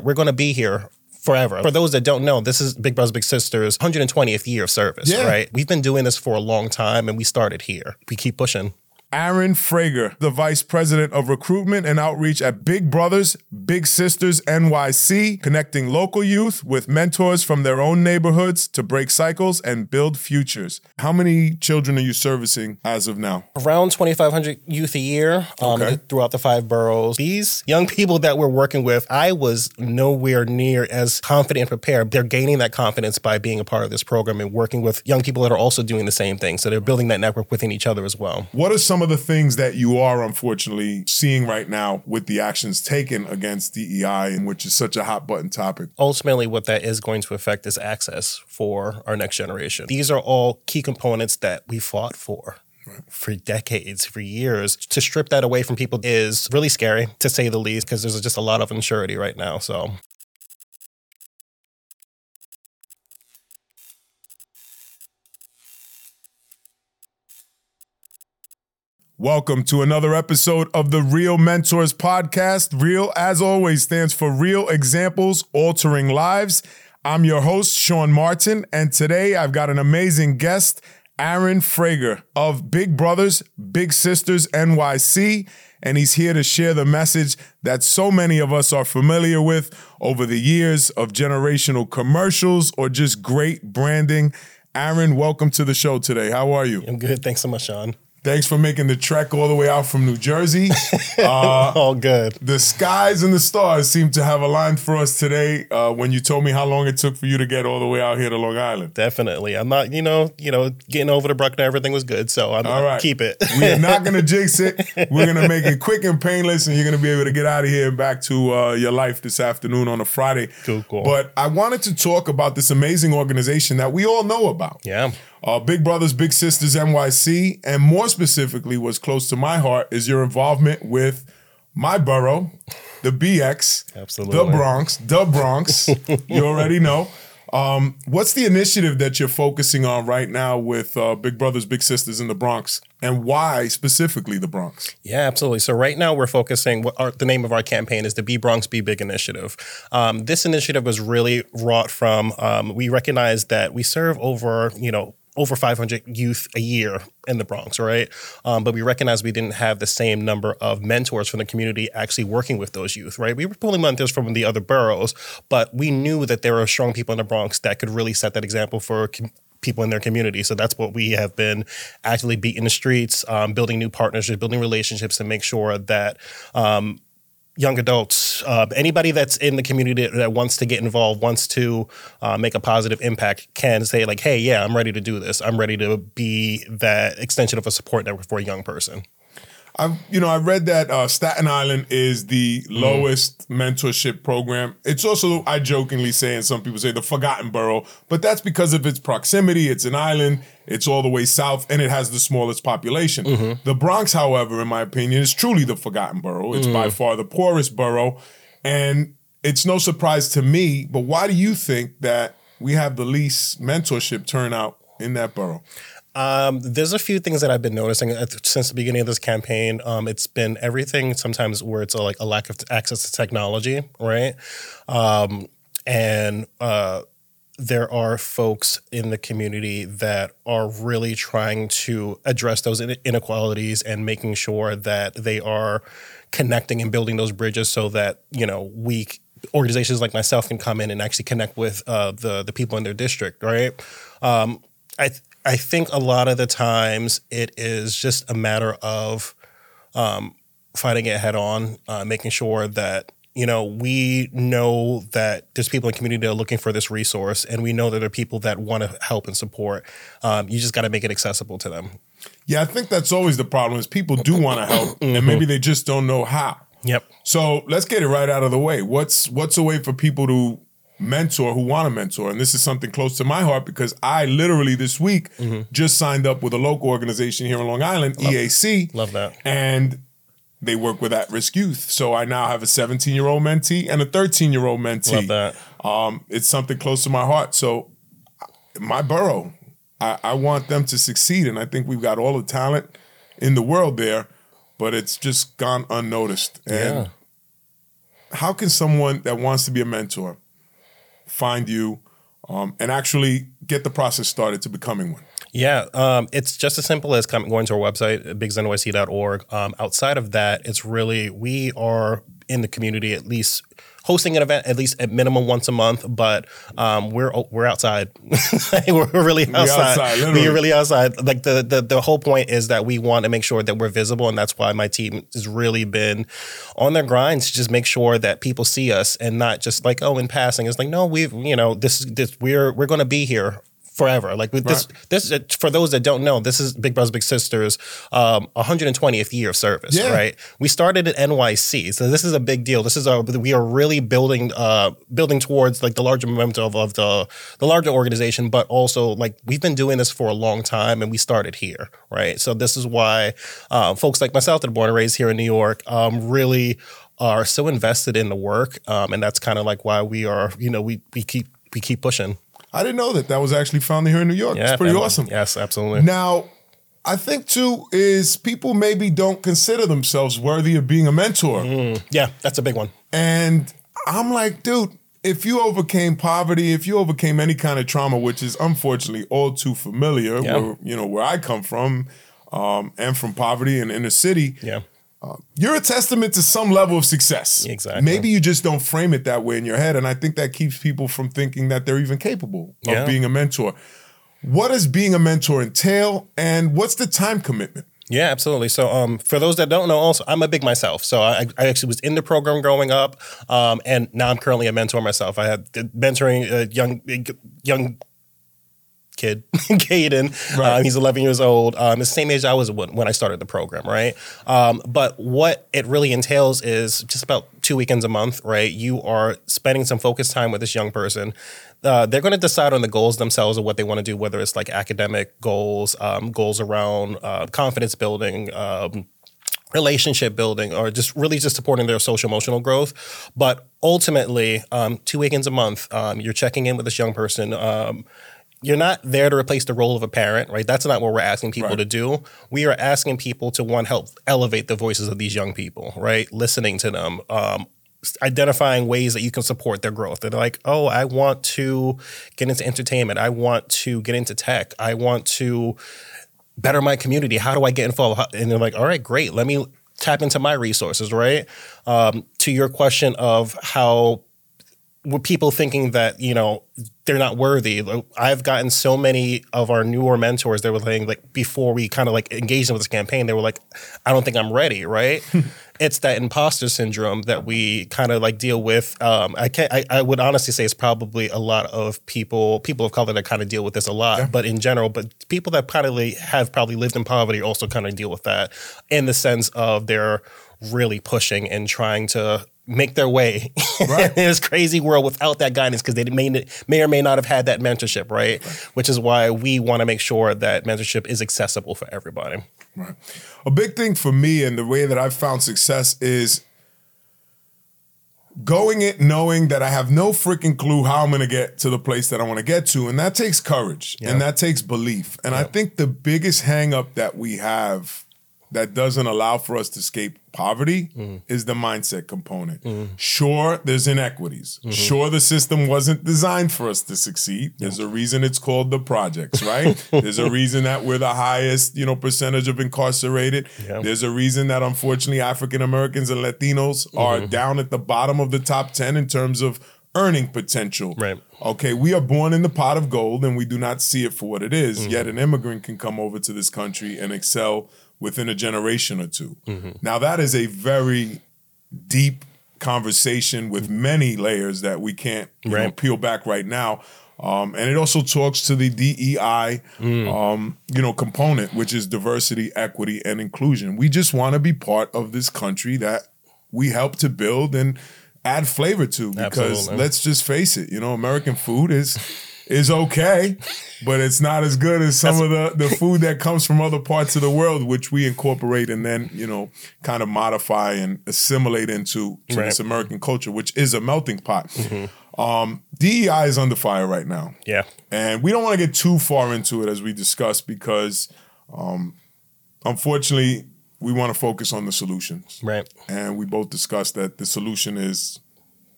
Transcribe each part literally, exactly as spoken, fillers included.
We're going to be here forever. For those that don't know, this is Big Brothers Big Sisters' one hundred twentieth year of service, yeah. right? We've been doing this for a long time, and we started here. We keep pushing. Aaron Frager, the Vice President of Recruitment and Outreach at Big Brothers Big Sisters N Y C, connecting local youth with mentors from their own neighborhoods to break cycles and build futures. How many children are you servicing as of now? Around twenty-five hundred youth a year um, okay. throughout the five boroughs. These young people that we're working with, I was nowhere near as confident and prepared. They're gaining that confidence by being a part of this program and working with young people that are also doing the same thing. So they're building that network within each other as well. What are some of the things that you are unfortunately seeing right now with the actions taken against D E I, which is such a hot button topic? Ultimately, what that is going to affect is access for our next generation. These are all key components that we fought for. Right. For decades, for years. To strip that away from people is really scary, to say the least, because there's just a lot of uncertainty right now. So. Welcome to another episode of the Real Mentors Podcast. Real, as always, stands for Real Examples Altering Lives. I'm your host, Sean Martin, and today I've got an amazing guest, Aaron Frager of Big Brothers Big Sisters N Y C, and he's here to share the message that so many of us are familiar with over the years of generational commercials or just great branding. Aaron, welcome to the show today. How are you? I'm good. Thanks so much, Sean. Thanks for making the trek all the way out from New Jersey. Uh, all good. The skies and the stars seem to have aligned for us today uh, when you told me how long it took for you to get all the way out here to Long Island. Definitely. I'm not, you know, you know, getting over to Bruckner, everything was good, so I'm all right. keep it. We are not going to jinx it. We're going to make it quick and painless, and you're going to be able to get out of here and back to uh, your life this afternoon on a Friday. Cool, cool. But I wanted to talk about this amazing organization that we all know about. Yeah. Uh, Big Brothers Big Sisters N Y C, and more specifically, what's close to my heart is your involvement with my borough, the B X, absolutely, the Bronx, the Bronx. You already know. Um, what's the initiative that you're focusing on right now with uh, Big Brothers Big Sisters in the Bronx, and why specifically the Bronx? Yeah, absolutely. So right now we're focusing, what our, the name of our campaign is the Be Bronx, Be Big initiative. Um, this initiative was really wrought from, um, we recognize that we serve over, you know, over five hundred youth a year in the Bronx, right? Um, but we recognized we didn't have the same number of mentors from the community actually working with those youth, right? We were pulling mentors from the other boroughs, but we knew that there were strong people in the Bronx that could really set that example for com- people in their community. So that's what we have been actively beating the streets, um, building new partnerships, building relationships to make sure that um, young adults, uh, anybody that's in the community that wants to get involved, wants to uh, make a positive impact, can say like, hey, yeah, I'm ready to do this. I'm ready to be that extension of a support network for a young person. I've, you know, I read that uh, Staten Island is the mm. lowest mentorship program. It's also, I jokingly say, and some people say, the forgotten borough, but that's because of its proximity. It's an island, it's all the way south, and it has the smallest population. Mm-hmm. The Bronx, however, in my opinion, is truly the forgotten borough. It's mm. by far the poorest borough, and it's no surprise to me, but why do you think that we have the least mentorship turnout in that borough? Um, there's a few things that I've been noticing since the beginning of this campaign. Um, it's been everything sometimes where it's a, like a lack of access to technology, right? Um, and uh, there are folks in the community that are really trying to address those inequalities and making sure that they are connecting and building those bridges so that, you know, we organizations like myself can come in and actually connect with uh, the the people in their district, right? Um, I. Th- I think a lot of the times it is just a matter of um, fighting it head on, uh, making sure that, you know, we know that there's people in the community that are looking for this resource, and we know that there are people that want to help and support. Um, you just got to make it accessible to them. Yeah, I think that's always the problem is people do want to help, mm-hmm. and maybe they just don't know how. Yep. So let's get it right out of the way. What's what's a way for people to mentor who want to mentor? And this is something close to my heart because I literally this week mm-hmm. just signed up with a local organization here in Long Island, love, E A C. Love that. And they work with at-risk youth. So I now have a seventeen-year-old mentee and a thirteen-year-old mentee. Love that. Um, it's something close to my heart. So my borough, I, I want them to succeed. And I think we've got all the talent in the world there, but it's just gone unnoticed. And yeah. how can someone that wants to be a mentor find you um, and actually get the process started to becoming one? Yeah, um, it's just as simple as coming, going to our website, big zen y c dot org. Um, outside of that, it's really, we are in the community at least hosting an event at least at minimum once a month, but um, we're we're outside. we're really outside. outside we're really outside. Like the, the the whole point is that we want to make sure that we're visible, and that's why my team has really been on their grinds to just make sure that people see us and not just like, oh, in passing. It's like, no, we've you know this this we're we're going to be here forever. Like with this, right. this for those that don't know, this is Big Brothers Big Sisters, um, one hundred twentieth year of service. Yeah. Right. We started at N Y C, so this is a big deal. This is a we are really building uh, building towards like the larger momentum of, of the the larger organization, but also like we've been doing this for a long time, and we started here. Right. So this is why uh, folks like myself that are born and raised here in New York um, really are so invested in the work, um, and that's kind of like why we are. You know, we we keep we keep pushing. I didn't know that that was actually founded here in New York. Yeah, it's pretty awesome. Yes, absolutely. Now, I think, too, is people maybe don't consider themselves worthy of being a mentor. Mm, yeah, that's a big one. And I'm like, dude, if you overcame poverty, if you overcame any kind of trauma, which is unfortunately all too familiar, yeah. where, you know, where I come from um, and from poverty and inner city, yeah. Uh, you're a testament to some level of success. Exactly. Maybe you just don't frame it that way in your head. And I think that keeps people from thinking that they're even capable of yeah. being a mentor. What does being a mentor entail, and what's the time commitment? Yeah, absolutely. So um, for those that don't know, also, I'm a big myself. So I, I actually was in the program growing up, um, and now I'm currently a mentor myself. I had mentoring a young young kid, Caden. Right. Uh, he's eleven years old. Um, the same age I was when, when I started the program, right? Um, but what it really entails is just about two weekends a month, right? You are spending some focused time with this young person. Uh, they're going to decide on the goals themselves of what they want to do, whether it's like academic goals, um, goals around uh, confidence building, um, relationship building, or just really just supporting their social emotional growth. But ultimately, um, two weekends a month, um, you're checking in with this young person. Um, You're not there to replace the role of a parent, right? That's not what we're asking people right. to do. We are asking people to, one, help elevate the voices of these young people, right? Listening to them, um, identifying ways that you can support their growth. They're like, oh, I want to get into entertainment. I want to get into tech. I want to better my community. How do I get involved? And they're like, all right, great. Let me tap into my resources, right? Um, to your question of how with people thinking that, you know, they're not worthy. I've gotten so many of our newer mentors, they were saying, like, before we kind of like engaged in with this campaign, they were like, I don't think I'm ready, right? It's that imposter syndrome that we kind of like deal with. Um, I can't, I, I would honestly say it's probably a lot of people, people of color that kind of deal with this a lot, yeah. but in general, but people that probably have probably lived in poverty also kind of deal with that in the sense of they're really pushing and trying to make their way right. in this crazy world without that guidance because they may, may or may not have had that mentorship, right? right? Which is why we want to make sure that mentorship is accessible for everybody. Right. A big thing for me and the way that I've found success is going it knowing that I have no freaking clue how I'm going to get to the place that I want to get to. And that takes courage yeah. and that takes belief. And yeah. I think the biggest hang up that we have that doesn't allow for us to escape poverty mm-hmm. is the mindset component. Mm-hmm. Sure, there's inequities. Mm-hmm. Sure, the system wasn't designed for us to succeed. There's a reason it's called the projects, right? There's a reason that we're the highest, you know, percentage of incarcerated. Yeah. There's a reason that unfortunately African Americans and Latinos mm-hmm. are down at the bottom of the top ten in terms of earning potential. Right. Okay, we are born in the pot of gold and we do not see it for what it is. Mm-hmm. Yet an immigrant can come over to this country and excel within a generation or two. Mm-hmm. Now, that is a very deep conversation with many layers that we can't you right. know, peel back right now. Um, and it also talks to the D E I mm. um, you know, component, which is diversity, equity, and inclusion. We just want to be part of this country that we help to build and add flavor to because Absolutely. Let's just face it, you know, American food is... is okay, but it's not as good as some That's, of the, the food that comes from other parts of the world, which we incorporate and then, you know, kind of modify and assimilate into to right. this American culture, which is a melting pot. Mm-hmm. Um, D E I is under fire right now. Yeah. And we don't want to get too far into it as we discussed because, um, unfortunately, we want to focus on the solutions. Right. And we both discussed that the solution is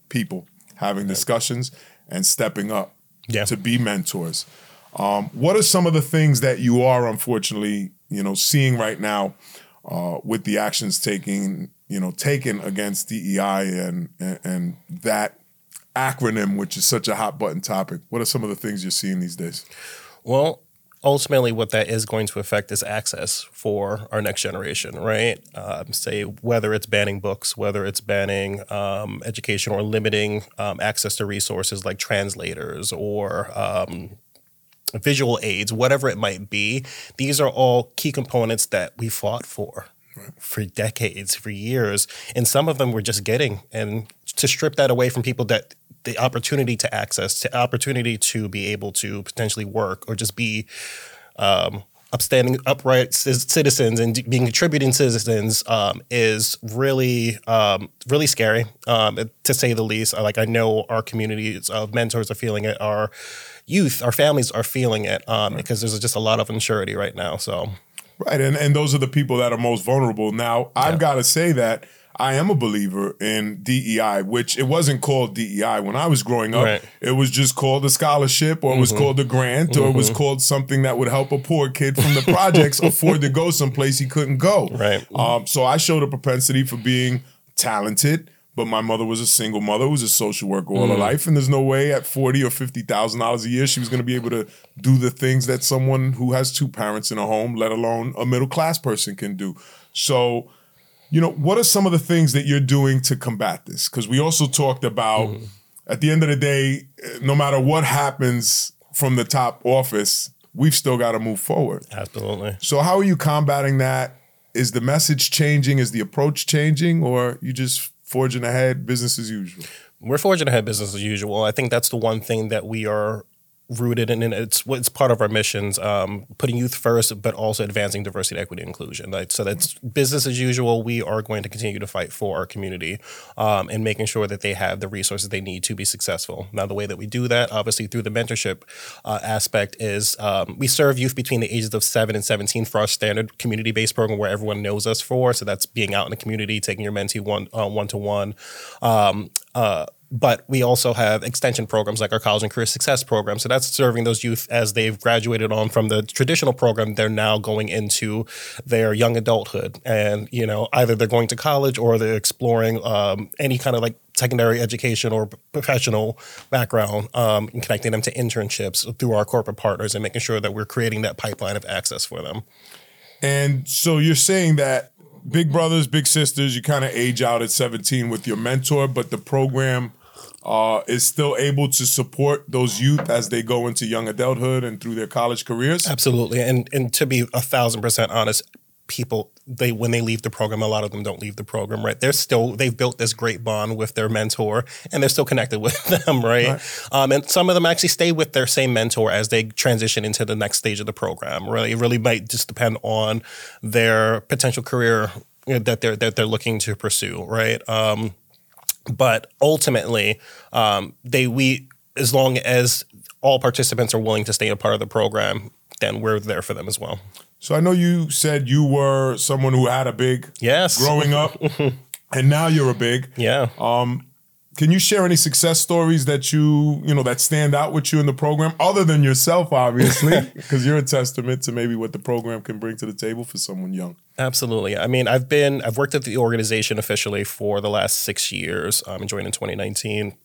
people having discussions and stepping up yeah. to be mentors. Um, what are some of the things that you are unfortunately, you know, seeing right now uh, with the actions taking, you know, taken against D E I and, and and that acronym, which is such a hot button topic? What are some of the things you're seeing these days? Well, ultimately, what that is going to affect is access for our next generation, right? Um, say whether it's banning books, whether it's banning um, education or limiting um, access to resources like translators or um, visual aids, whatever it might be. These are all key components that we fought for. Right. For decades, for years, and some of them we're just getting. And to strip that away from people, that the opportunity to access, the opportunity to be able to potentially work or just be um, upstanding, upright citizens and being contributing citizens um, is really, um, really scary, um, to say the least. Like, I know our communities of mentors are feeling it, our youth, our families are feeling it, um, right. because there's just a lot of uncertainty right now. So. Right, and, and those are the people that are most vulnerable. Now, I've yeah. got to say that I am a believer in D E I, which it wasn't called D E I. When I was growing up, right. it was just called a scholarship, or it was mm-hmm. called a grant, mm-hmm. or it was called something that would help a poor kid from the projects afford to go someplace he couldn't go. Right. Um, so I showed a propensity for being talented, but my mother was a single mother who was a social worker all mm. her life, and there's no way at forty or fifty thousand dollars a year she was going to be able to do the things that someone who has two parents in a home, let alone a middle class person, can do. So, you know, what are some of the things that you're doing to combat this? Because we also talked about, mm. at the end of the day, no matter what happens from the top office, we've still got to move forward. Absolutely. So how are you combating that? Is the message changing? Is the approach changing? Or you just forging ahead, business as usual? We're forging ahead, business as usual. I think that's the one thing that we are rooted in, and it's it's part of our missions, um, putting youth first, but also advancing diversity, equity, and inclusion. Like, so that's business as usual. We are going to continue to fight for our community um, and making sure that they have the resources they need to be successful. Now, the way that we do that, obviously through the mentorship uh, aspect, is um, we serve youth between the ages of seven and seventeen for our standard community-based program where everyone knows us for. So that's being out in the community, taking your mentee one, uh, one-to-one. Um, uh, But we also have extension programs like our College and Career Success program. So that's serving those youth as they've graduated on from the traditional program. They're now going into their young adulthood. And, you know, either they're going to college or they're exploring um, any kind of like secondary education or professional background, um, and connecting them to internships through our corporate partners and making sure that we're creating that pipeline of access for them. And so you're saying that big brothers, big sisters, you kind of age out at seventeen with your mentor, but the program uh, is still able to support those youth as they go into young adulthood and through their college careers? Absolutely. And and to be a thousand percent honest, people, they when they leave the program, a lot of them don't leave the program, right? They're still, they've built this great bond with their mentor and they're still connected with them, right? right. Um, and some of them actually stay with their same mentor as they transition into the next stage of the program. Really, it really might just depend on their potential career, you know, that they're that they're looking to pursue, right? Um, but ultimately, um, they we as long as all participants are willing to stay a part of the program, then we're there for them as well. So I know you said you were someone who had a big yes. growing up, and now you're a big. Yeah. Um, can you share any success stories that you, you know, that stand out with you in the program, other than yourself, obviously, because you're a testament to maybe what the program can bring to the table for someone young? Absolutely. I mean, I've been, I've worked at the organization officially for the last six years. Um, I joined in twenty nineteen.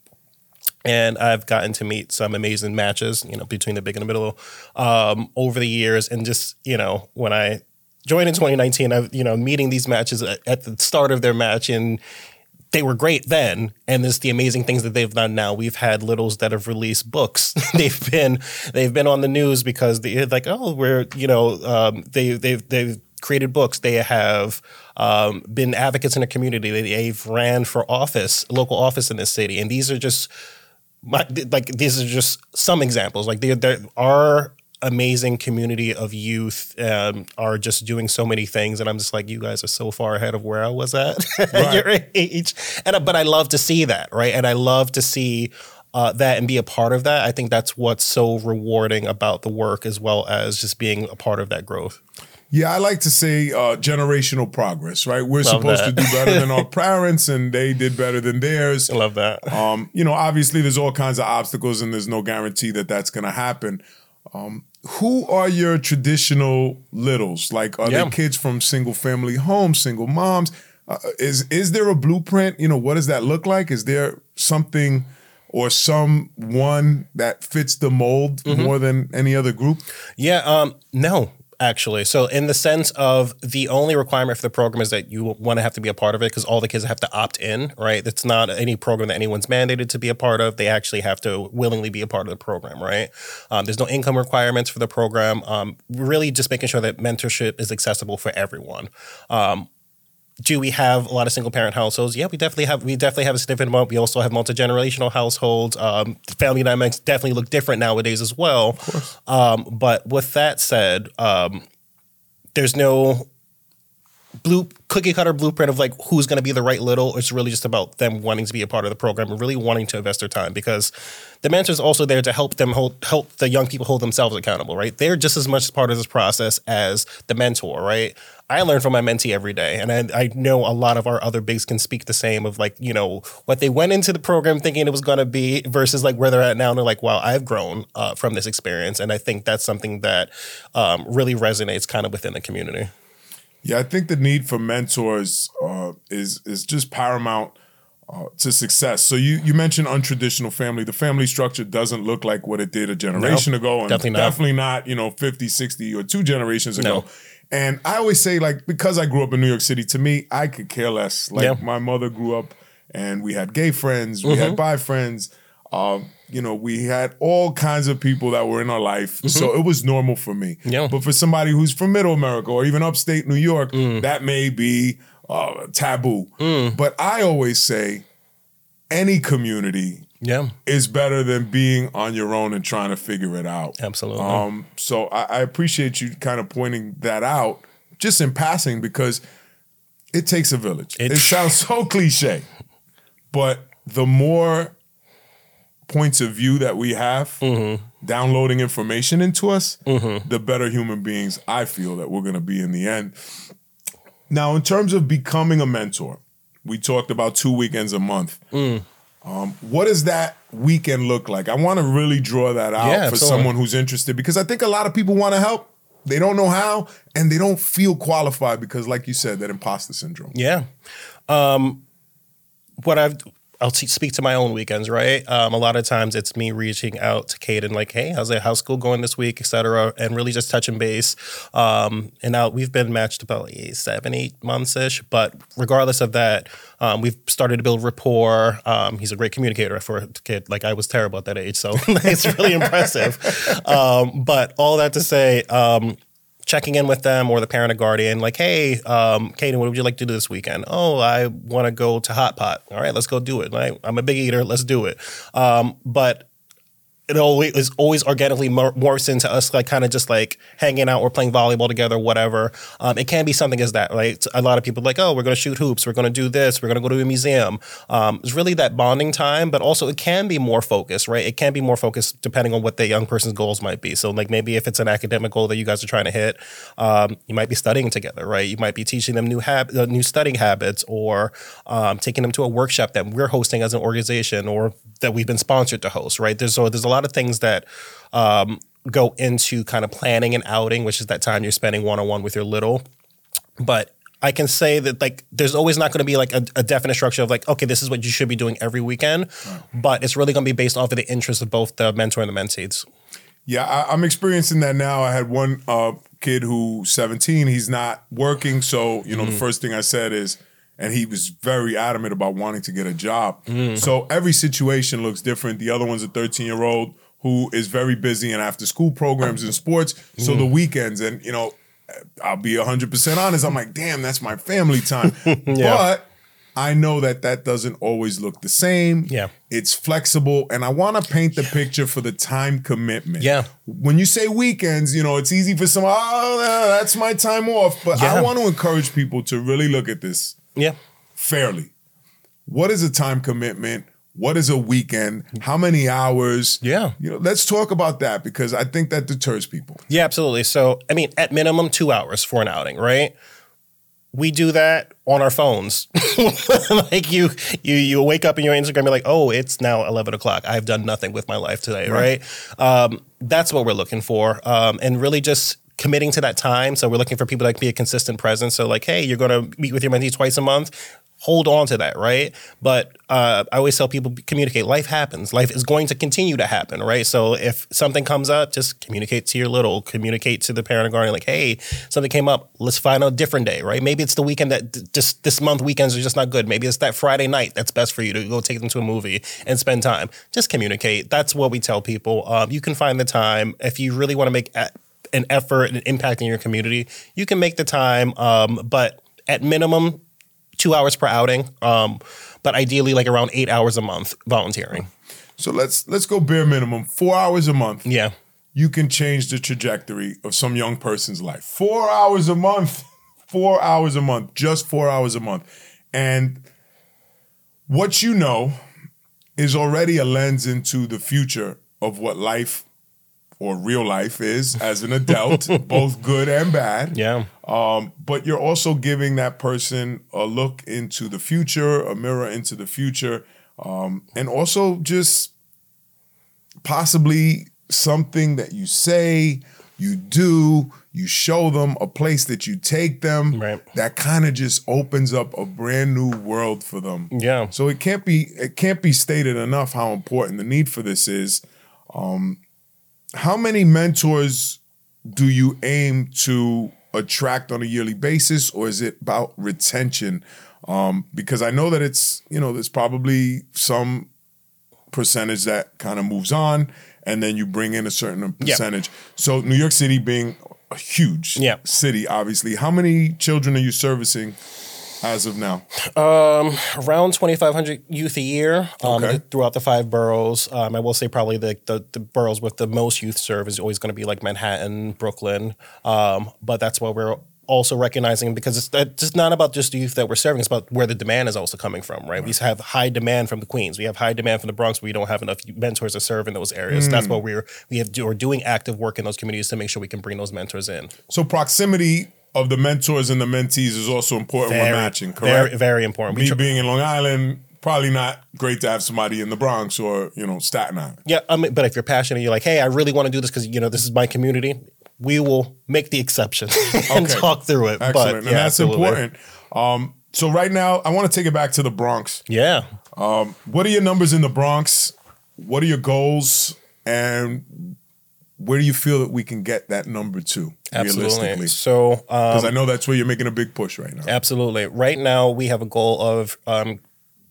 And I've gotten to meet some amazing matches, you know, between the big and the middle um, over the years. And just, you know, when I joined in twenty nineteen, I, you know, meeting these matches at, at the start of their match, and they were great then. And there's the amazing things that they've done now. We've had littles that have released books. they've been they've been on the news because they're like, oh, we're, you know, um, they they've they've created books. They have um, been advocates in the community. They've ran for office, local office in this city. And these are just My, like these are just some examples. Like there, there our amazing community of youth um, are just doing so many things, and I'm just like, you guys are so far ahead of where I was at right. at your age. And but I love to see that, right? And I love to see uh, that and be a part of that. I think that's what's so rewarding about the work, as well as just being a part of that growth. Yeah, I like to say uh, generational progress, right? We're Love supposed that. to do better than our parents, and they did better than theirs. I love that. Um, you know, obviously there's all kinds of obstacles, and there's no guarantee that that's going to happen. Um, who are your traditional littles? Like, are Yeah. they kids from single family homes, single moms? Uh, is is there a blueprint? You know, what does that look like? Is there something or someone that fits the mold Mm-hmm. more than any other group? Yeah, um, no, actually. So in the sense of the only requirement for the program is that you want to have to be a part of it because all the kids have to opt in, right? It's not any program that anyone's mandated to be a part of. They actually have to willingly be a part of the program, right? Um, there's no income requirements for the program. Um, really just making sure that mentorship is accessible for everyone. Um, Do we have a lot of single parent households? Yeah, we definitely have. We definitely have a significant amount. We also have multi generational households. Um, family dynamics definitely look different nowadays as well. Um, but with that said, um, there's no blue cookie cutter blueprint of like who's going to be the right little. It's really just about them wanting to be a part of the program and really wanting to invest their time because the mentor is also there to help them hold, help the young people hold themselves accountable, right? They're just as much part of this process as the mentor, right? I learn from my mentee every day. And I, I know a lot of our other bigs can speak the same of like, you know, what they went into the program thinking it was going to be versus like where they're at now. And they're like, wow, I've grown uh, from this experience. And I think that's something that um, really resonates kind of within the community. Yeah, I think the need for mentors uh, is is just paramount uh, to success. So you you mentioned untraditional family. The family structure doesn't look like what it did a generation Nope, ago, and definitely not. definitely not, you know, fifty, sixty, or two generations ago. No. And I always say, like, because I grew up in New York City, to me, I could care less. Like, Yeah. my mother grew up, and we had gay friends, we Mm-hmm. had bi friends. Um, you know, we had all kinds of people that were in our life. So it was normal for me. Mm-hmm. Yeah. But for somebody who's from middle America or even upstate New York, Mm. that may be uh, taboo. Mm. But I always say any community Yeah, is better than being on your own and trying to figure it out. absolutely. Um, so I, I appreciate you kind of pointing that out just in passing because it takes a village. It- It, sounds so cliche, but the more points of view that we have Mm-hmm. downloading information into us, the better human beings I feel that we're going to be in the end. Now, in terms of becoming a mentor, we talked about two weekends a month. Mm. Um, what does that weekend look like? I want to really draw that out Yeah, for absolutely. someone who's interested because I think a lot of people want to help. They don't know how and they don't feel qualified because, like you said, that imposter syndrome. Yeah. Um, what I've, I'll t- speak to my own weekends, right? Um, a lot of times it's me reaching out to Caden, like, hey, how's it, how's school going this week, et cetera, and really just touching base. Um, and now we've been matched about eh, seven, eight months-ish, but regardless of that, um, we've started to build rapport. Um, he's a great communicator for a kid. Like, I was terrible at that age, so it's really impressive. Um, but all that to say, um, checking in with them or the parent or guardian, like, hey, um, Caden, what would you like to do this weekend? Oh, I want to go to Hot Pot. All right, let's go do it. Right? I'm a big eater. Let's do it. Um, but it always is always organically mor- morphs into us like kind of just like hanging out or playing volleyball together, whatever. Um, it can be something as that, right? A lot of people are like, oh, we're going to shoot hoops. We're going to do this. We're going to go to a museum. Um, it's really that bonding time, but also it can be more focused, right? It can be more focused depending on what the young person's goals might be. So like maybe if it's an academic goal that you guys are trying to hit, um, you might be studying together, right? You might be teaching them new hab- uh, new studying habits or um, taking them to a workshop that we're hosting as an organization or that we've been sponsored to host, right? There's so there's a lot of things that um, go into kind of planning and outing, which is that time you're spending one-on-one with your little. But I can say that like there's always not going to be like a, a definite structure of like, okay, this is what you should be doing every weekend. Right. But it's really going to be based off of the interests of both the mentor and the mentees. Yeah, I, I'm experiencing that now. I had one uh, kid who's seventeen. He's not working. So, you know, mm-hmm. the first thing I said is, and he was very adamant about wanting to get a job. Mm. So every situation looks different. The other one's a thirteen-year-old who is very busy in after-school programs and sports. So mm. the weekends, and, you know, I'll be one hundred percent honest. I'm like, damn, that's my family time. Yeah. But I know that that doesn't always look the same. Yeah. It's flexible. And I want to paint the picture for the time commitment. Yeah. When you say weekends, you know, it's easy for some, oh, that's my time off. But yeah. I want to encourage people to really look at this. Yeah. Fairly. What is a time commitment? What is a weekend? How many hours? Yeah. You know, let's talk about that because I think that deters people. Yeah, absolutely. So, I mean, at minimum, two hours for an outing, right? We do that on our phones. Like you, you, you wake up in your Instagram, you're like, oh, it's now eleven o'clock. I've done nothing with my life today, right? right? Um, that's what we're looking for. Um, and really just committing to that time. So we're looking for people that can be a consistent presence. So like, hey, you're going to meet with your mentee twice a month. Hold on to that, right? But uh, I always tell people, communicate. Life happens. Life is going to continue to happen, right? So if something comes up, just communicate to your little, communicate to the parent or guardian, like, hey, something came up. Let's find a different day, right? Maybe it's the weekend that d- just this month weekends are just not good. Maybe it's that Friday night that's best for you to go take them to a movie and spend time. Just communicate. That's what we tell people. Um, you can find the time if you really want to make a- an effort and impact in your community. You can make the time, um, but at minimum, two hours per outing, um, but ideally like around eight hours a month volunteering. So let's let's go bare minimum, four hours a month. Yeah. You can change the trajectory of some young person's life. Four hours a month, four hours a month, just four hours a month. And what you know is already a lens into the future of what life or real life is as an adult, both good and bad. Yeah. Um, but you're also giving that person a look into the future, a mirror into the future, um, and also just possibly something that you say, you do, you show them, a place that you take them, right. that kind of just opens up a brand new world for them. Yeah. So it can't be it can't be stated enough how important the need for this is. Um, how many mentors do you aim to attract on a yearly basis, or is it about retention? Um, because I know that it's, you know, there's probably some percentage that kind of moves on and then you bring in a certain percentage. Yeah. So New York City being a huge yeah. city, obviously, how many children are you servicing as of now? Um, around twenty-five hundred youth a year um, okay. throughout the five boroughs. Um, I will say probably the, the, the boroughs with the most youth serve is always going to be like Manhattan, Brooklyn. Um, but that's what we're also recognizing, because it's, it's just not about just the youth that we're serving. It's about where the demand is also coming from, right? right? We have high demand from the Queens. We have high demand from the Bronx. We don't have enough mentors to serve in those areas. Mm. That's what we're we have do, we're doing active work in those communities to make sure we can bring those mentors in. So proximity of the mentors and the mentees is also important very, when matching, correct? Very, very important. Me tr- being in Long Island, probably not great to have somebody in the Bronx or, you know, Staten Island. Yeah, I mean, but if you're passionate, you're like, hey, I really want to do this because, you know, this is my community, we will make the exception and okay. talk through it. Excellent. But, and yeah, that's absolutely. important. Um, so right now, I want to take it back to the Bronx. Yeah. Um, what are your numbers in the Bronx? What are your goals? And where do you feel that we can get that number to, absolutely. realistically? So, because um, I know that's where you're making a big push right now. Absolutely. Right now, we have a goal of um,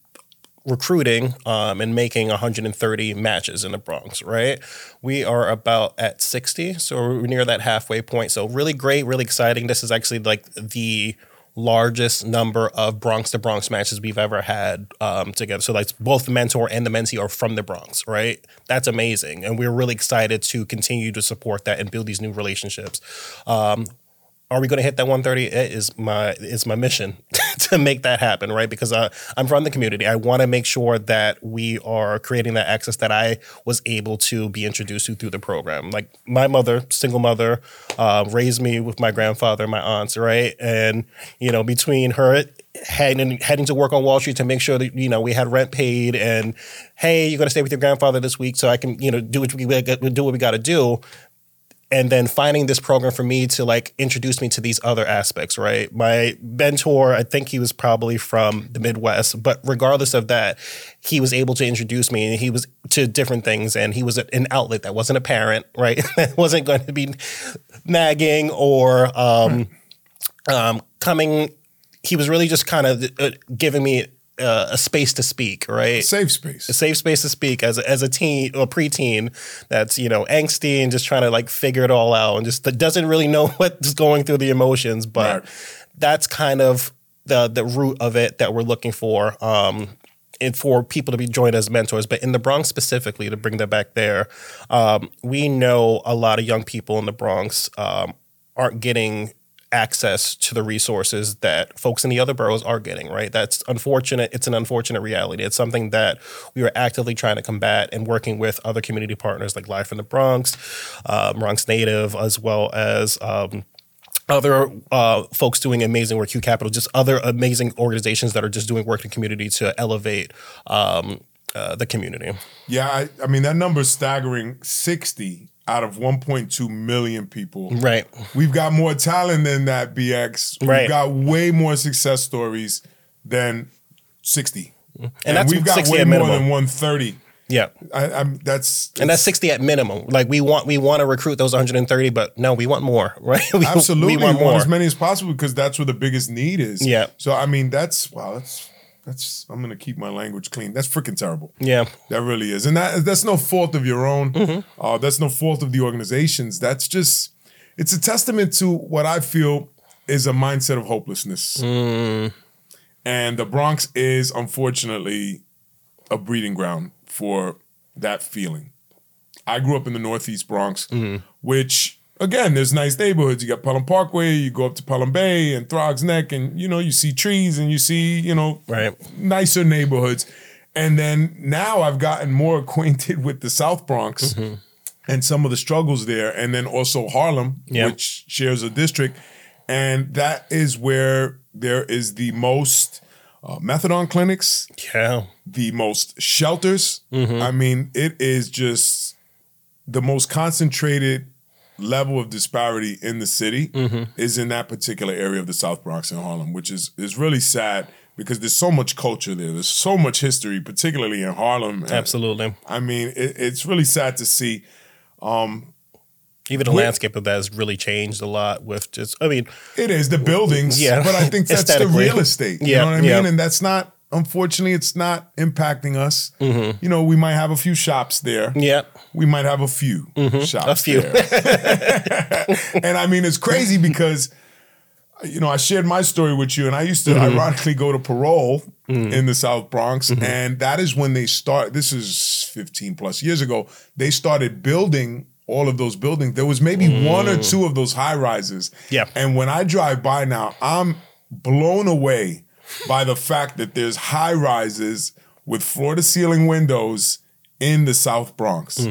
recruiting um, and making one hundred thirty matches in the Bronx, right? We are about at sixty, so we're near that halfway point. So really great, really exciting. This is actually like the largest number of Bronx to Bronx matches we've ever had um, together. So like both the mentor and the mentee are from the Bronx, right? That's amazing. And we're really excited to continue to support that and build these new relationships. Um, Are we going to hit that one thirty? It is my is my mission to make that happen, right? Because uh, I'm from the community. I want to make sure that we are creating that access that I was able to be introduced to through the program. Like my mother, single mother, uh, raised me with my grandfather and my aunts, right? And, you know, between her heading, heading to work on Wall Street to make sure that, you know, we had rent paid and, hey, you're going to stay with your grandfather this week so I can, you know, do what we, do what we got to do. And then finding this program for me to like introduce me to these other aspects, right? My mentor, I think he was probably from the Midwest, but regardless of that, he was able to introduce me and he was to different things. And he was an outlet that wasn't a parent, right? That wasn't going to be nagging or um, um, coming. He was really just kind of uh, giving me Uh, a space to speak, right? Safe space. A safe space to speak as a, as a teen or preteen that's, you know, angsty and just trying to like figure it all out and just doesn't really know what's going through the emotions. But right. That's kind of the the root of it that we're looking for. Um, and for people to be joined as mentors. But in the Bronx specifically, to bring that back there, um, we know a lot of young people in the Bronx um, aren't getting access to the resources that folks in the other boroughs are getting, right? That's unfortunate. It's an unfortunate reality. It's something that we are actively trying to combat and working with other community partners like Live from the Bronx, uh, Bronx Native, as well as um, other uh, folks doing amazing work, Q Capital, just other amazing organizations that are just doing work in the community to elevate um, uh, the community. Yeah, I, I mean, that number is staggering. sixty out of one point two million people. Right. We've got more talent than that, B X. We've Right. got way more success stories than sixty. And, And, that's we've got sixty way at more minimum. than one thirty. Yeah. I, I'm, that's And that's sixty at minimum. Like we want we want to recruit those one hundred thirty, but no, we want more, right? We, absolutely we want want more. as many as possible because that's where the biggest need is. Yeah. So I mean, that's wow. That's that's. I'm gonna keep my language clean. That's freaking terrible. Yeah. That really is, and that that's no fault of your own. Mm-hmm. Uh, that's no fault of the organizations. That's just it's a testament to what I feel is a mindset of hopelessness. Mm. And the Bronx is unfortunately a breeding ground for that feeling. I grew up in the Northeast Bronx, Mm-hmm. which again, there's nice neighborhoods. You got Pelham Parkway, you go up to Pelham Bay and Throgs Neck, and you know, you see trees and you see, you know, Right. nicer neighborhoods. And then now I've gotten more acquainted with the South Bronx Mm-hmm. and some of the struggles there, and then also Harlem, Yeah. which shares a district. And that is where there is the most uh, methadone clinics, Yeah. the most shelters. Mm-hmm. I mean, it is just the most concentrated level of disparity in the city Mm-hmm. is in that particular area of the South Bronx and Harlem, which is is really sad because there's so much culture there. There's so much history, particularly in Harlem. And, Absolutely. I mean, it, it's really sad to see. Um, Even the Wait. landscape of that has really changed a lot with just, I mean, It is the buildings, Yeah. but I think that's the Aesthetically. real estate. You Yeah, know what I mean? yeah. And that's not, unfortunately, it's not impacting us. Mm-hmm. You know, we might have a few shops there. yeah, We might have a few shops a few. there. And I mean, it's crazy because, you know, I shared my story with you, and I used to Mm-hmm. ironically go to parole in the South Bronx. And that is when they start, this is fifteen plus years ago, they started building all of those buildings. There was maybe one or two of those high rises. Yeah. And when I drive by now, I'm blown away by the fact that there's high rises with floor to ceiling windows in the South Bronx.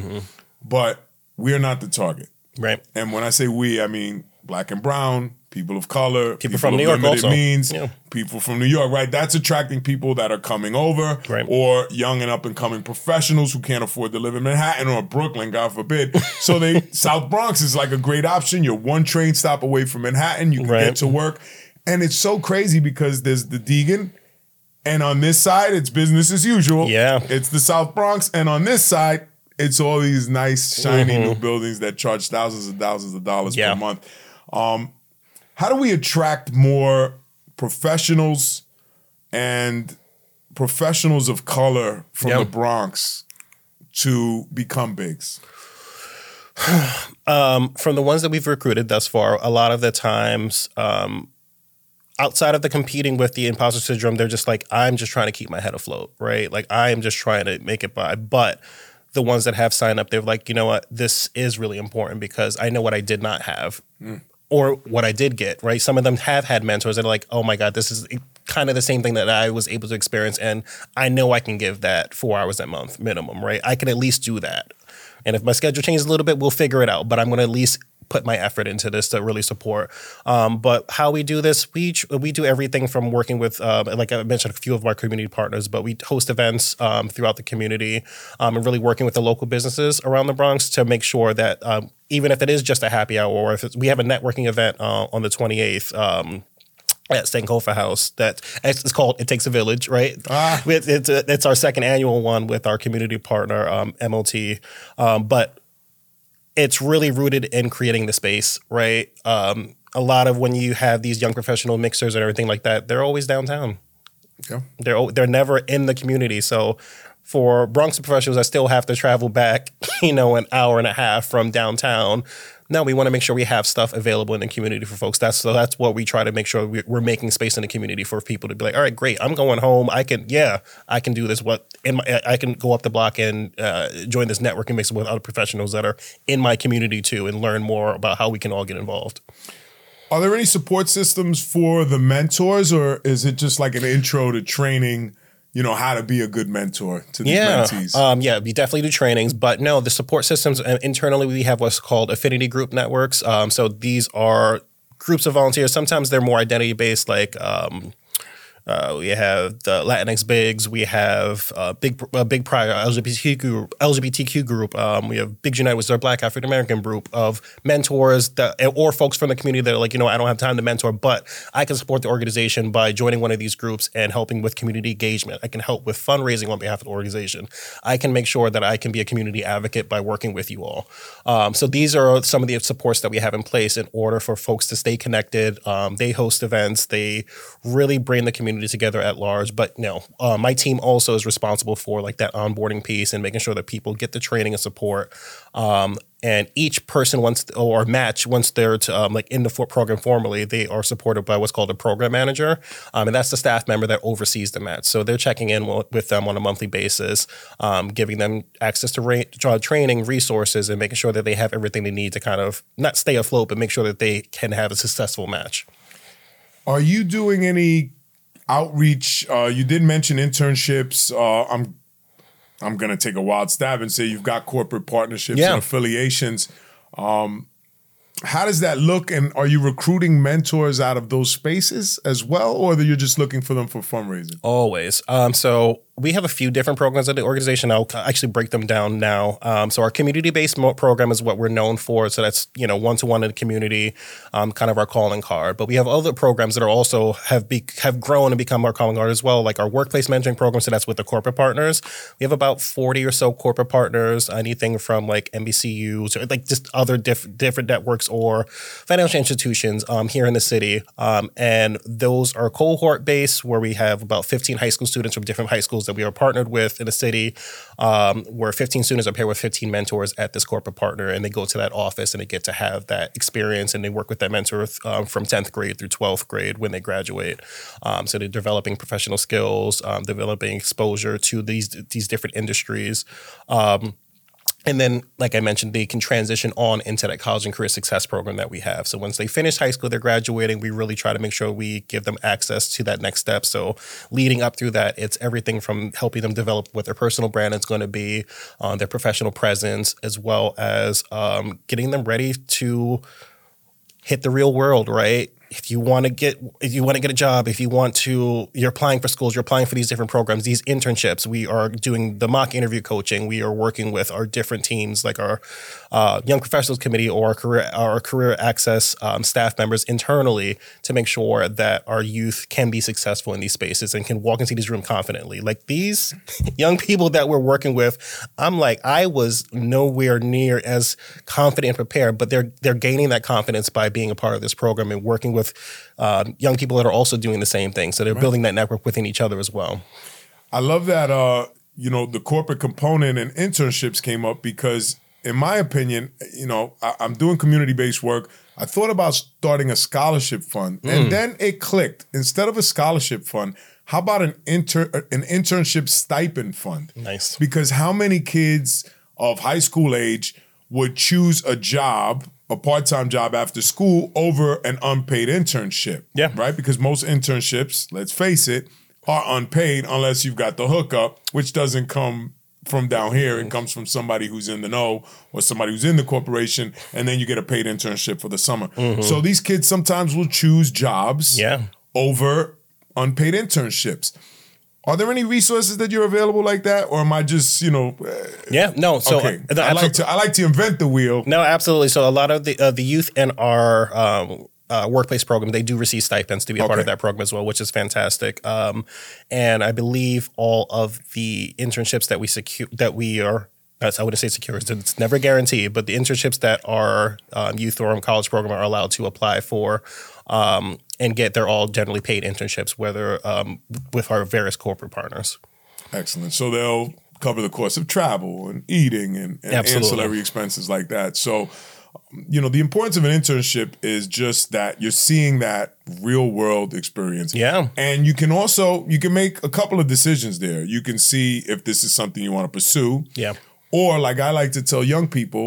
But we're not the target. right. And when I say we, I mean black and brown, people of color, people, from of New York limited also. means, Yeah. people from New York, right? That's attracting people that are coming over, Right. or young and up and coming professionals who can't afford to live in Manhattan or Brooklyn, God forbid. So they South Bronx is like a great option. You're one train stop away from Manhattan. You can Right. get to work. And it's so crazy because there's the Deegan, and on this side, it's business as usual. Yeah. It's the South Bronx. And on this side, it's all these nice, shiny new buildings that charge thousands and thousands of dollars Yeah. per month. Um, how do we attract more professionals and professionals of color from Yeah. the Bronx to become bigs? Um, from the ones that we've recruited thus far, a lot of the times, um, outside of the competing with the imposter syndrome, they're just like, I'm just trying to keep my head afloat, right? Like, I am just trying to make it by. But the ones that have signed up, they're like, you know what? This is really important because I know what I did not have or what I did get, right? Some of them have had mentors that are like, oh my God, this is kind of the same thing that I was able to experience. And I know I can give that four hours a month minimum, right? I can at least do that. And if my schedule changes a little bit, we'll figure it out. But I'm going to at least put my effort into this to really support. Um, but how we do this, we we do everything from working with, uh, like I mentioned, a few of our community partners, but we host events um, throughout the community um, and really working with the local businesses around the Bronx to make sure that um, even if it is just a happy hour or if it's, we have a networking event uh, on the twenty-eighth, um, at Sankofa House that it's called It Takes a Village, right? Ah. It's, it's, it's our second annual one with our community partner, um, M O T. Um, but it's really rooted in creating the space, right? Um, a lot of when you have these young professional mixers and everything like that, they're always downtown. Yeah. They're al- they're never in the community. So for Bronx professionals that still have to travel back, you know, an hour and a half from downtown, no, we want to make sure we have stuff available in the community for folks. That's so that's what we try to make sure we- we're making space in the community for people to be like, all right, great, I'm going home. I can, yeah, I can do this. What in my, I can go up the block and uh, join this network and mix it with other professionals that are in my community too, and learn more about how we can all get involved. Are there any support systems for the mentors, or is it just like an intro to training, you know, how to be a good mentor to these yeah. mentees? Um, yeah, we definitely do trainings, but no, the support systems, uh, internally we have what's called affinity group networks. Um, so these are groups of volunteers. Sometimes they're more identity-based, like um, uh, we have the Latinx Bigs, we have a big, a big prior L G B T Q group, L G B T Q group. Um, we have Big United, which is our Black African American group of mentors that, or folks from the community that are like, you know, I don't have time to mentor, but I can support the organization by joining one of these groups and helping with community engagement. I can help with fundraising on behalf of the organization. I can make sure that I can be a community advocate by working with you all. Um, so these are some of the supports that we have in place in order for folks to stay connected. Um, they host events. They really bring the community together at large. But no, uh, my team also is responsible for like that onboarding piece and making sure that people get the training and support. Um, and each person wants to, or match once they're to, um, like in the for- program formally, they are supported by what's called a program manager, um, and that's the staff member that oversees the match. So they're checking in w- with them on a monthly basis, um, giving them access to ra- training, resources, and making sure that they have everything they need to kind of not stay afloat, but make sure that they can have a successful match. Are you doing any outreach? Uh, you did mention internships. Uh, I'm I'm going to take a wild stab and say you've got corporate partnerships Yeah. and affiliations. Um, how does that look? And are you recruiting mentors out of those spaces as well, or that you're just looking for them for fundraising? Always. Um, so we have a few different programs at the organization. I'll actually break them down now. Um, so our community-based mo- program is what we're known for. So that's, you know, one-to-one in the community, um, kind of our calling card. But we have other programs that are also have be, have grown and become our calling card as well, like our workplace mentoring program. So that's with the corporate partners. We have about forty or so corporate partners, anything from like N B C Us or like just other diff- different networks or financial institutions um, here in the city. Um, and those are cohort-based, where we have about fifteen high school students from different high schools that we are partnered with in the city, um, where fifteen students are paired with fifteen mentors at this corporate partner, and they go to that office and they get to have that experience, and they work with that mentor um, from tenth grade through twelfth grade when they graduate. Um, so they're developing professional skills, um, developing exposure to these these different industries. Um, And then, like I mentioned, they can transition on into that college and career success program that we have. So once they finish high school, they're graduating, we really try to make sure we give them access to that next step. So leading up through that, it's everything from helping them develop what their personal brand is going to be, uh, their professional presence, as well as um, getting them ready to hit the real world, right? If you want to get, if you want to get a job, if you want to, you're applying for schools, you're applying for these different programs, these internships. We are doing the mock interview coaching. We are working with our different teams, like our uh, Young Professionals Committee or our career, our career access um, staff members internally, to make sure that our youth can be successful in these spaces and can walk into these rooms confidently. Like these young people that we're working with, I'm like, I was nowhere near as confident and prepared, but they're they're gaining that confidence by being a part of this program and working with with um, young people that are also doing the same thing. So they're right. building that network within each other as well. I love that, uh, you know, the corporate component and internships came up because, in my opinion, you know, I, I'm doing community-based work. I thought about starting a scholarship fund, mm. and then it clicked. Instead of a scholarship fund, how about an inter an internship stipend fund? Nice. Because how many kids of high school age would choose a job, a part-time job after school, over an unpaid internship? Yeah. Right? Because most internships, let's face it, are unpaid unless you've got the hookup, which doesn't come from down here. It comes from somebody who's in the know or somebody who's in the corporation, and then you get a paid internship for the summer. Mm-hmm. So these kids sometimes will choose jobs yeah. over unpaid internships. Are there any resources that you're available like that, or am I just, you know? Uh, yeah, no. So okay. uh, I like to I like to invent the wheel. No, absolutely. So a lot of the uh, the youth in our um, uh, workplace program, they do receive stipends to be a okay. part of that program as well, which is fantastic. Um, and I believe all of the internships that we secure that we are. I wouldn't say secure. It's never guaranteed, but the internships that our um, youth or college program are allowed to apply for um, and get, they're all generally paid internships, whether um, with our various corporate partners. Excellent. So they'll cover the cost of travel and eating and, and ancillary expenses like that. So, you know, the importance of an internship is just that you're seeing that real world experience. Yeah. And you can also, you can make a couple of decisions there. You can see if this is something you want to pursue. Yeah. Or, like I like to tell young people,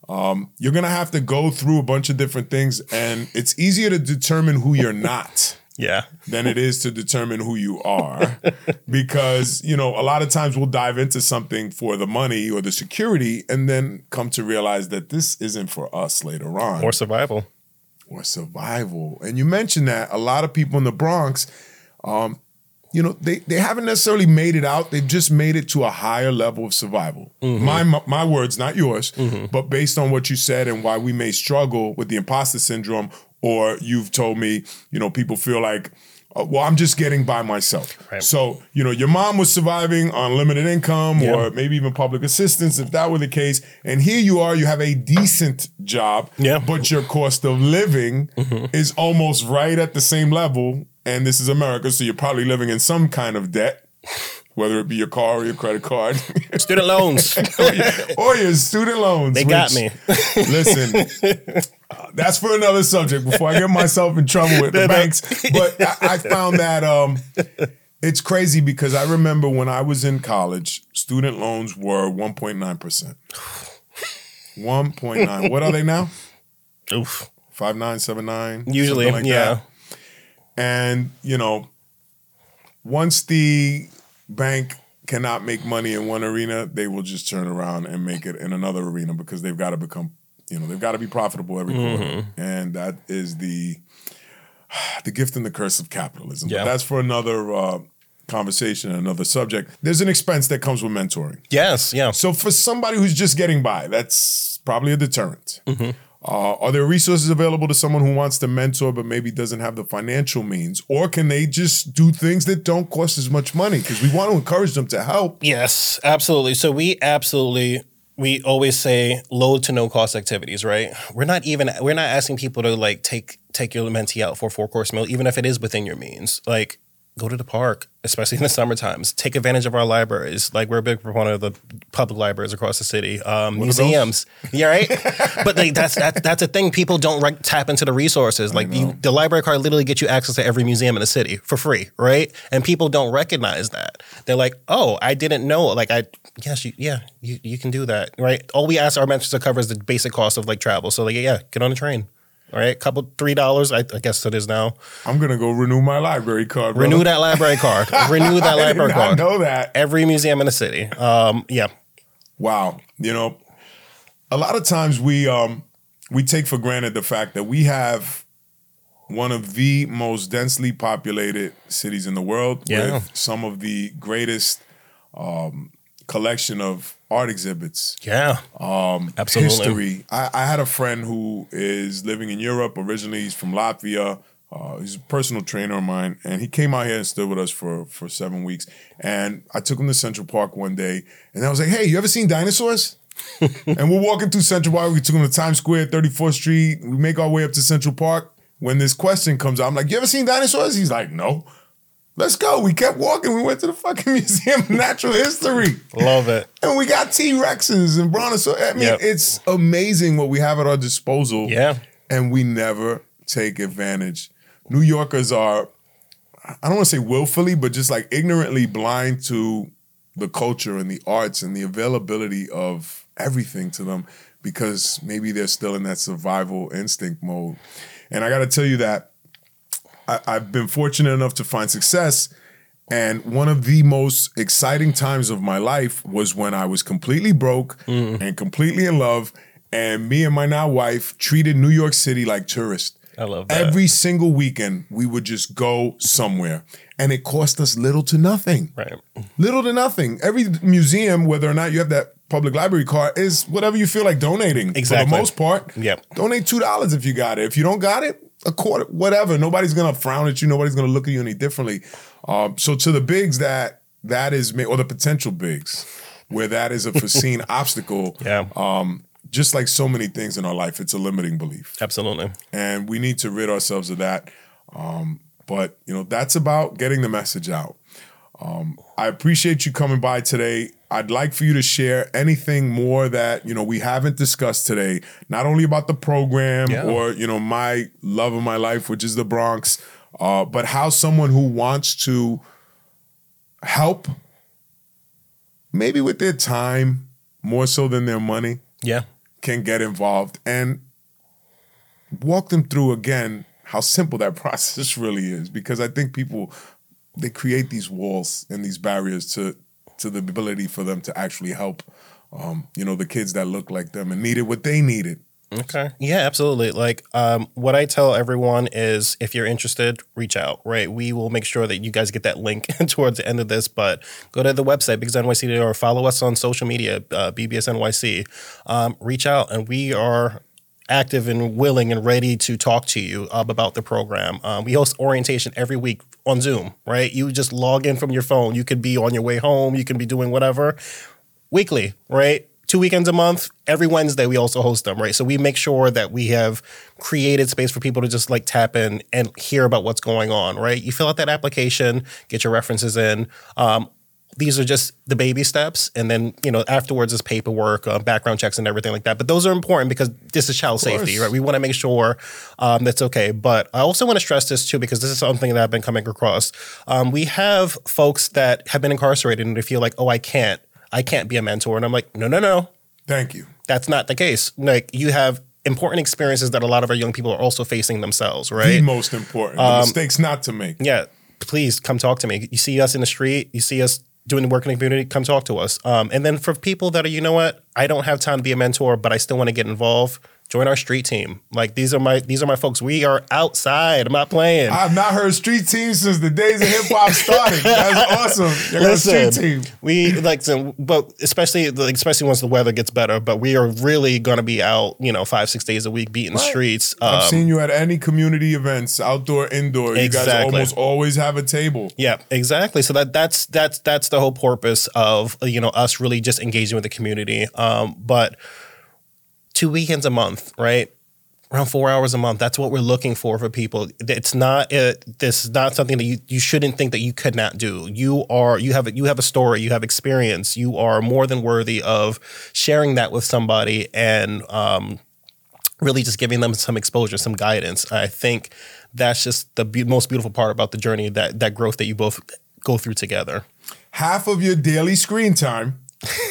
Um, you're going to have to go through a bunch of different things, and it's easier to determine who you're not yeah. than it is to determine who you are. Because, you know, a lot of times we'll dive into something for the money or the security and then come to realize that this isn't for us later on. Or survival. Or survival. And you mentioned that a lot of people in the Bronx, um, you know, they, they haven't necessarily made it out. They've just made it to a higher level of survival. Mm-hmm. My my words, not yours, mm-hmm. but based on what you said and why we may struggle with the imposter syndrome, or you've told me, you know, people feel like, uh, well, I'm just getting by myself. Right. So, you know, your mom was surviving on limited income yeah. or maybe even public assistance, if that were the case. And here you are, you have a decent job, yeah. but your cost of living mm-hmm. is almost right at the same level. And this is America, so you're probably living in some kind of debt, whether it be your car or your credit card. Student loans. or, your, or your student loans. They got me. Listen, uh, that's for another subject before I get myself in trouble with the banks. But I, I found that um, it's crazy because I remember when I was in college, student loans were one point nine percent. one point nine. What are they now? Oof. five nine, seven nine Usually, like yeah. That. And, you know, once the bank cannot make money in one arena, they will just turn around and make it in another arena because they've got to become, you know, they've got to be profitable every quarter. Mm-hmm. And that is the the gift and the curse of capitalism. Yeah. But that's for another uh, conversation, another subject. There's an expense that comes with mentoring. Yes, yeah. So for somebody who's just getting by, that's probably a deterrent. Mm-hmm. Uh, are there resources available to someone who wants to mentor but maybe doesn't have the financial means? Or can they just do things that don't cost as much money? Because we want to encourage them to help. Yes, absolutely. So we absolutely, we always say low to no cost activities, right? We're not even, we're not asking people to like take take your mentee out for a four course meal, even if it is within your means. Like, go to the park, especially in the summer times. Take advantage of our libraries. Like, we're a big proponent of the public libraries across the city. Um, museums. Yeah, right? But like, that's that's that's a thing. People don't re- tap into the resources. Like, you, the library card literally gets you access to every museum in the city for free, right? And people don't recognize that. They're like, oh, I didn't know. Like, I, yes, you, yeah, you, you can do that, right? All we ask our mentors to cover is the basic cost of like travel. So like, yeah, get on the train. All right, couple three dollars. I, I guess it is now. I'm gonna go renew my library card. Brother. Renew that library card. Renew that library card. I know that every museum in the city. Um, yeah. Wow. You know, a lot of times we um we take for granted the fact that we have one of the most densely populated cities in the world yeah. with some of the greatest um, collection of art exhibits. Yeah. Um, Absolutely. History. I, I had a friend who is living in Europe. Originally, he's from Latvia. Uh, he's a personal trainer of mine. And he came out here and stood with us for, for seven weeks. And I took him to Central Park one day. And I was like, hey, you ever seen dinosaurs? And we're walking through Central Park. We took him to Times Square, thirty-fourth Street. We make our way up to Central Park. When this question comes out, I'm like, you ever seen dinosaurs? He's like, no. Let's go. We kept walking. We went to the fucking Museum of Natural History. Love it. And we got T-Rexes and brontosaurus. I mean, yep. It's amazing what we have at our disposal. Yeah. And we never take advantage. New Yorkers are, I don't want to say willfully, but just like ignorantly blind to the culture and the arts and the availability of everything to them because maybe they're still in that survival instinct mode. And I got to tell you that I, I've been fortunate enough to find success. And one of the most exciting times of my life was when I was completely broke mm. and completely in love. And me and my now wife treated New York City like tourists. I love that. Every single weekend, we would just go somewhere. And it cost us little to nothing. Right. Little to nothing. Every museum, whether or not you have that public library card, is whatever you feel like donating. Exactly. For the most part. Yep. Donate two dollars if you got it. If you don't got it, a quarter, whatever. Nobody's going to frown at you. Nobody's going to look at you any differently. Um, so to the bigs that that is, or the potential bigs, where that is a foreseen obstacle, yeah. um, just like so many things in our life, it's a limiting belief. Absolutely. And we need to rid ourselves of that. Um, but, you know, that's about getting the message out. Um, I appreciate you coming by today. I'd like for you to share anything more that, you know, we haven't discussed today, not only about the program yeah. or, you know, my love of my life, which is the Bronx, uh, but how someone who wants to help, maybe with their time more so than their money, yeah, can get involved and walk them through again how simple that process really is. Because I think people, they create these walls and these barriers to to the ability for them to actually help, um, you know, the kids that look like them and needed what they needed. Okay. Yeah, absolutely. Like, um, what I tell everyone is if you're interested, reach out, right? We will make sure that you guys get that link towards the end of this, but go to the website, because N Y C or follow us on social media, uh, B B S N Y C. Um, reach out, and we are active and willing and ready to talk to you uh, about the program. Um, we host orientation every week on Zoom, right? You just log in from your phone. You could be on your way home. You can be doing whatever. Weekly, right? Two weekends a month. Every Wednesday, we also host them, right? So we make sure that we have created space for people to just like tap in and hear about what's going on, right? You fill out that application, get your references in. Um, these are just the baby steps. And then, you know, afterwards is paperwork, uh, background checks and everything like that. But those are important because this is child safety, right? We want to make sure um, that's okay. But I also want to stress this too, because this is something that I've been coming across. Um, we have folks that have been incarcerated and they feel like, oh, I can't. I can't be a mentor. And I'm like, no, no, no. Thank you. That's not the case. Like, you have important experiences that a lot of our young people are also facing themselves, right? The most important. Um, the mistakes not to make. Yeah. Please come talk to me. You see us in the street. You see us doing the work in the community. Come talk to us. Um, and then for people that are, you know what, I don't have time to be a mentor, but I still want to get involved. Join our street team. Like, these are my these are my folks. We are outside. I'm not playing. I've not heard street team since the days of hip hop started. That's awesome. You're Listen, a street team. We like, so, but especially like, especially once the weather gets better. But we are really going to be out, you know, five six days a week beating the streets. Um, I've seen you at any community events, outdoor, indoor. You exactly. guys almost always have a table. Yeah, exactly. So that that's that's that's the whole purpose of, you know, us really just engaging with the community. Um, but two weekends a month, right? Around four hours a month. That's what we're looking for for people. It's not it, this is not something that you, you shouldn't think that you could not do. You are you have you have a story, you have experience. You are more than worthy of sharing that with somebody and um, really just giving them some exposure, some guidance. I think that's just the be- most beautiful part about the journey, that that growth that you both go through together. Half of your daily screen time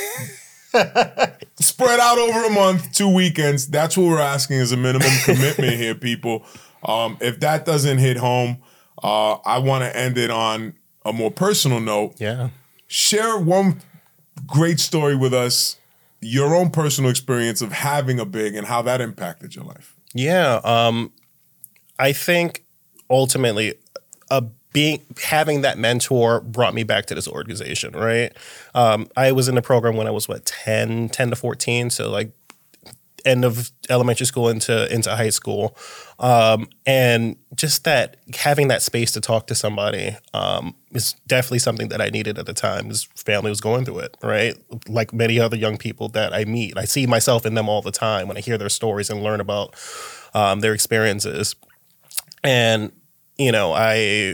spread out over a month, two weekends. That's what we're asking as a minimum commitment here, people. Um, if that doesn't hit home, uh, I want to end it on a more personal note. Yeah. Share one great story with us, your own personal experience of having a big and how that impacted your life. Yeah. Um, I think ultimately a being having that mentor brought me back to this organization, right? Um, I was in the program when I was, what, ten, ten to fourteen, so like end of elementary school into into high school. Um, and just that, having that space to talk to somebody um, is definitely something that I needed at the time. This family was going through it, right? Like many other young people that I meet. I see myself in them all the time when I hear their stories and learn about um, their experiences. And, you know, I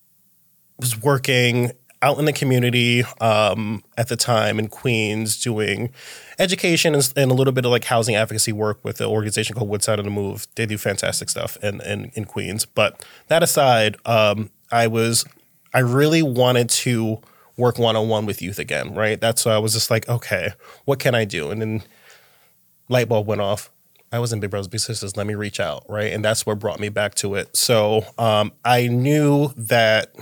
was working out in the community um, at the time in Queens, doing education and, and a little bit of like housing advocacy work with an organization called Woodside on the Move. They do fantastic stuff in, in, in Queens. But that aside, um, I was, I really wanted to work one-on-one with youth again, right? That's why I was just like, okay, what can I do? And then light bulb went off. I was in Big Brothers Big Sisters. Let me reach out, right? And that's what brought me back to it. So um, I knew that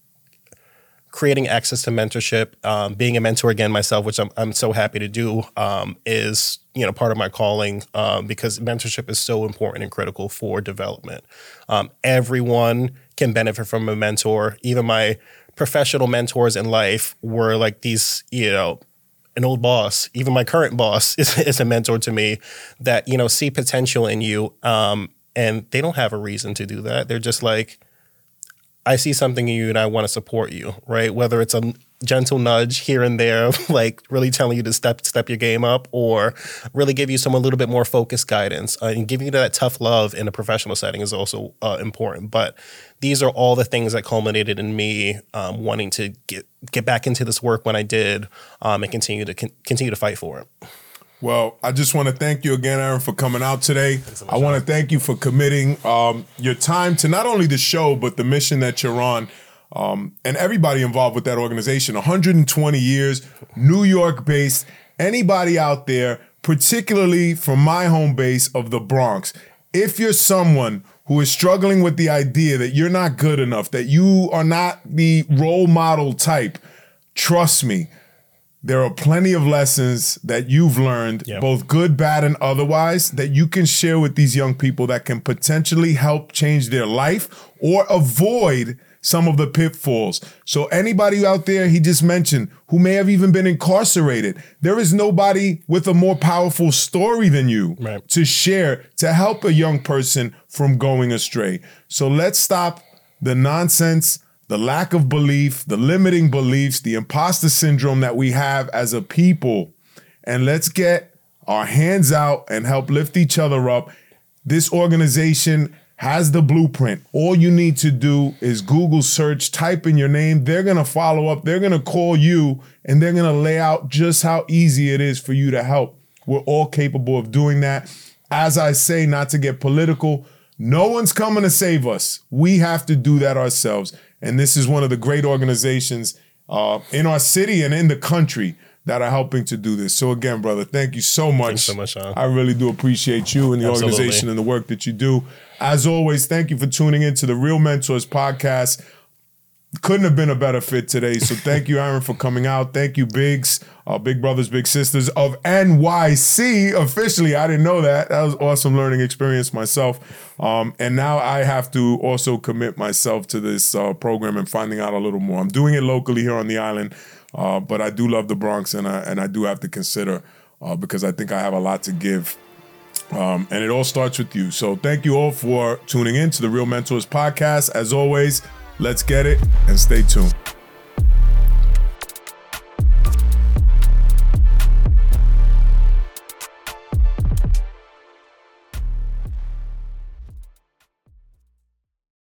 creating access to mentorship, um, being a mentor again myself, which I'm I'm so happy to do, um, is, you know, part of my calling um, because mentorship is so important and critical for development. Um, everyone can benefit from a mentor. Even my professional mentors in life were like these, you know, an old boss. Even my current boss is, is a mentor to me that, you know, see potential in you, um, and they don't have a reason to do that. They're just like, I see something in you and I want to support you, right? Whether it's a gentle nudge here and there, like really telling you to step step your game up, or really give you some a little bit more focused guidance, uh, and giving you that tough love in a professional setting is also uh, important. But these are all the things that culminated in me um, wanting to get get back into this work when I did, um, and continue to con- continue to fight for it. Well, I just want to thank you again, Aaron, for coming out today. So I want to thank you for committing um, your time to not only the show, but the mission that you're on, um, and everybody involved with that organization. one hundred twenty years, New York-based. Anybody out there, particularly from my home base of the Bronx. If you're someone who is struggling with the idea that you're not good enough, that you are not the role model type, trust me, there are plenty of lessons that you've learned, yep. both good, bad, and otherwise, that you can share with these young people that can potentially help change their life or avoid some of the pitfalls. So anybody out there, he just mentioned, who may have even been incarcerated, there is nobody with a more powerful story than you right. to share to help a young person from going astray. So let's stop the nonsense, the lack of belief, the limiting beliefs, the imposter syndrome that we have as a people, and let's get our hands out and help lift each other up. This organization has the blueprint. All you need to do is Google search, type in your name. They're going to follow up. They're going to call you, and they're going to lay out just how easy it is for you to help. We're all capable of doing that. As I say, not to get political, no one's coming to save us. We have to do that ourselves. And this is one of the great organizations uh, in our city and in the country that are helping to do this. So again, brother, thank you so much. Thanks so much, Sean. I really do appreciate you and the Absolutely. organization and the work that you do. As always, thank you for tuning in to the Real Mentors podcast. Couldn't have been a better fit today. So thank you, Aaron, for coming out. Thank you, Biggs, uh, Big Brothers, Big Sisters of N Y C. Officially, I didn't know that. That was an awesome learning experience myself. Um, and now I have to also commit myself to this uh, program and finding out a little more. I'm doing it locally here on the island, uh, but I do love the Bronx, and I, and I do have to consider uh, because I think I have a lot to give. Um, and it all starts with you. So thank you all for tuning in to the Real Mentors podcast. As always, let's get it and stay tuned.